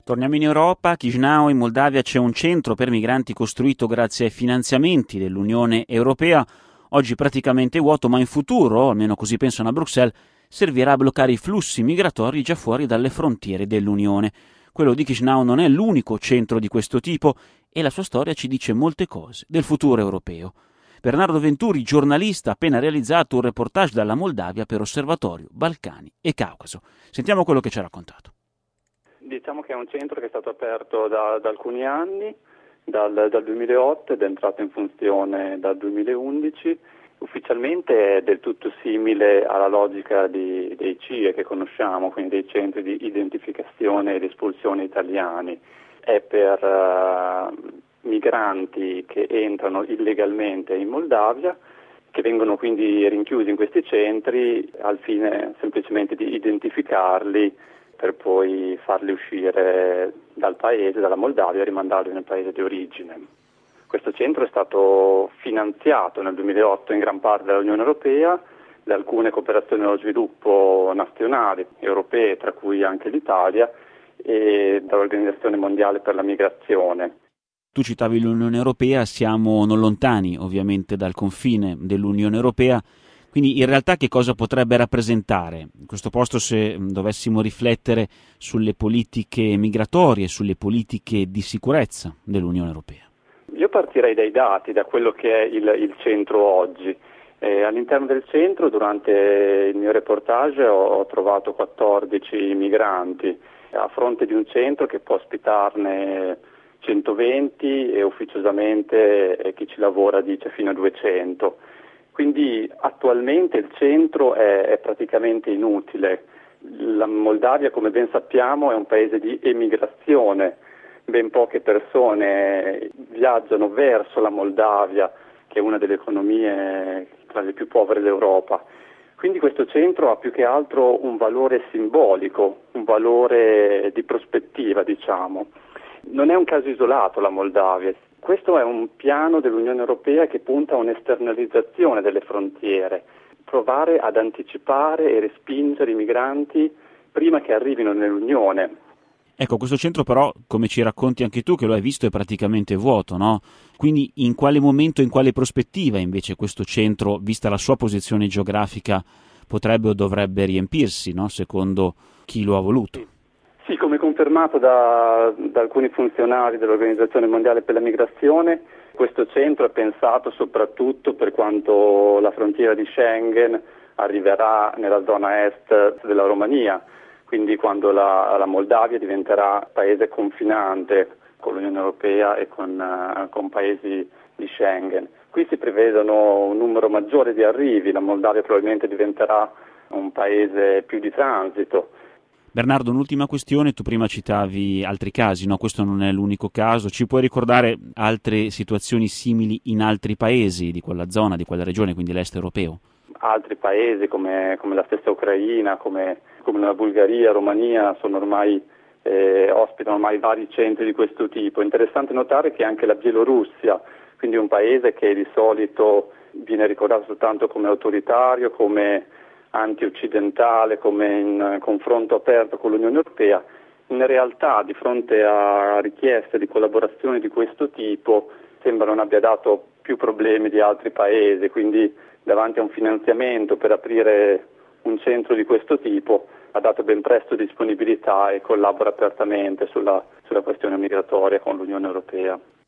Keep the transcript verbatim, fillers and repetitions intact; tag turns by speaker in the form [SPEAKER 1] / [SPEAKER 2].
[SPEAKER 1] Torniamo in Europa. A Chișinău, in Moldavia, c'è un centro per migranti costruito grazie ai finanziamenti dell'Unione Europea, oggi praticamente vuoto, ma in futuro, almeno così pensano a Bruxelles, servirà a bloccare i flussi migratori già fuori dalle frontiere dell'Unione. Quello di Chișinău non è l'unico centro di questo tipo e la sua storia ci dice molte cose del futuro europeo. Bernardo Venturi, giornalista, ha appena realizzato un reportage dalla Moldavia per Osservatorio Balcani e Caucaso. Sentiamo quello che ci ha raccontato.
[SPEAKER 2] Diciamo che è un centro che è stato aperto da, da alcuni anni, dal, dal duemilaotto ed è entrato in funzione dal duemilaundici. Ufficialmente è del tutto simile alla logica di, dei C I E che conosciamo, quindi dei centri di identificazione ed espulsione italiani. È per uh, migranti che entrano illegalmente in Moldavia, che vengono quindi rinchiusi in questi centri al fine semplicemente di identificarli per poi farli uscire dal paese, dalla Moldavia, e rimandarli nel paese di origine. Questo centro è stato finanziato nel duemilaotto in gran parte dall'Unione Europea, da alcune cooperazioni allo sviluppo nazionali, europee, tra cui anche l'Italia, e dall'Organizzazione Mondiale per la Migrazione.
[SPEAKER 1] Tu citavi l'Unione Europea, siamo non lontani ovviamente dal confine dell'Unione Europea, quindi in realtà che cosa potrebbe rappresentare questo posto se dovessimo riflettere sulle politiche migratorie, sulle politiche di sicurezza dell'Unione Europea?
[SPEAKER 2] Io partirei dai dati, da quello che è il, il centro oggi. Eh, all'interno del centro, durante il mio reportage, ho, ho trovato quattordici migranti, a fronte di un centro che può ospitarne centoventi e ufficiosamente eh, chi ci lavora dice fino a duecento. Quindi attualmente il centro è, è praticamente inutile. La Moldavia, come ben sappiamo, è un paese di emigrazione. Ben poche persone viaggiano verso la Moldavia, che è una delle economie tra le più povere d'Europa. Quindi questo centro ha più che altro un valore simbolico, un valore di prospettiva, diciamo. Non è un caso isolato la Moldavia. Questo è un piano dell'Unione Europea che punta a un'esternalizzazione delle frontiere, provare ad anticipare e respingere i migranti prima che arrivino nell'Unione.
[SPEAKER 1] Ecco, questo centro però, come ci racconti anche tu, che lo hai visto, è praticamente vuoto, no? Quindi in quale momento, in quale prospettiva invece questo centro, vista la sua posizione geografica, potrebbe o dovrebbe riempirsi, no? Secondo chi lo ha voluto?
[SPEAKER 2] Sì, come confermato da, da alcuni funzionari dell'Organizzazione Mondiale per la Migrazione, questo centro è pensato soprattutto per quanto la frontiera di Schengen arriverà nella zona est della Romania, quindi quando la, la Moldavia diventerà paese confinante con l'Unione Europea e con, uh, con paesi di Schengen. Qui si prevedono un numero maggiore di arrivi, la Moldavia probabilmente diventerà un paese più di transito.
[SPEAKER 1] Bernardo, un'ultima questione, tu prima citavi altri casi, no? Questo non è l'unico caso, ci puoi ricordare altre situazioni simili in altri paesi di quella zona, di quella regione, quindi l'est europeo?
[SPEAKER 2] Altri paesi come, come la stessa Ucraina, come, come la Bulgaria, Romania, sono ormai, eh, ospitano ormai vari centri di questo tipo. È interessante notare che anche la Bielorussia, quindi un paese che di solito viene ricordato soltanto come autoritario, come anti-occidentale, come in confronto aperto con l'Unione Europea, in realtà di fronte a richieste di collaborazione di questo tipo sembra non abbia dato più problemi di altri paesi, quindi davanti a un finanziamento per aprire un centro di questo tipo ha dato ben presto disponibilità e collabora apertamente sulla, sulla questione migratoria con l'Unione Europea.